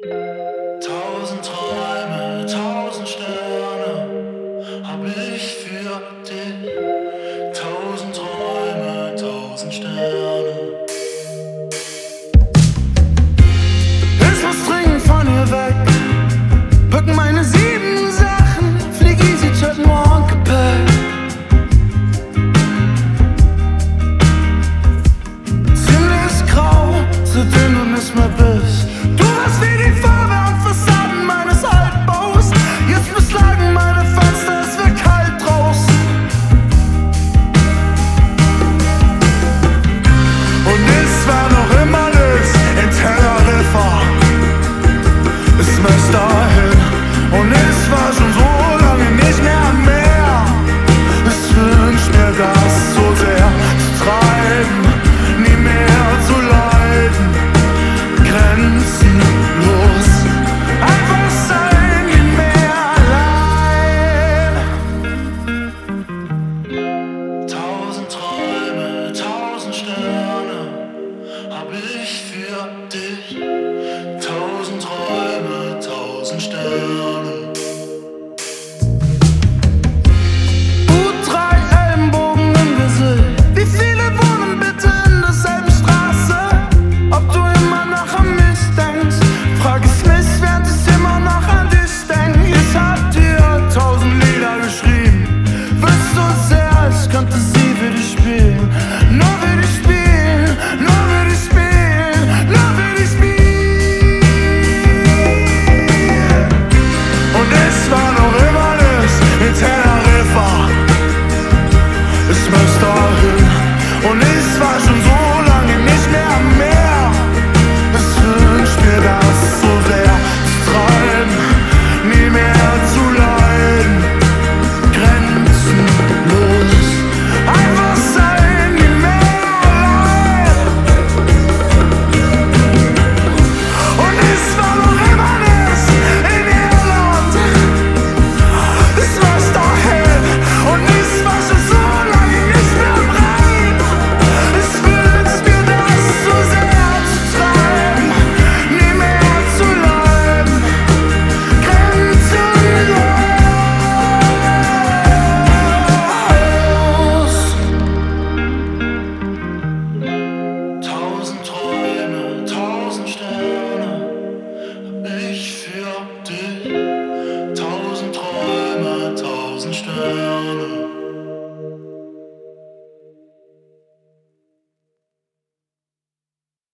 Tausend Träume, tausend Sterne hab ich für dich. Tausend Träume, tausend Sterne. Ich muss dringend von hier weg. Pack meine 7 Sachen, flieg easy, Jet, morgen Gepäck. Ziemlich grau, seitdem du nicht mehr bist. Du warst wie die Farbe und Fassaden meines Altbaus. Jetzt beschlagen meine Fenster, es wird kalt draußen. Und es war noch immer alles in Teneriffa. Ich möchte dahin und es war schon so lange nicht mehr. Ich wünsch mir das so sehr, zu treiben, nie mehr zu leiden, grenzenlos, einfach sein, nie mehr allein. Tausend Träume, tausend Sterne hab ich für dich. Tausend Träume, tausend Sterne.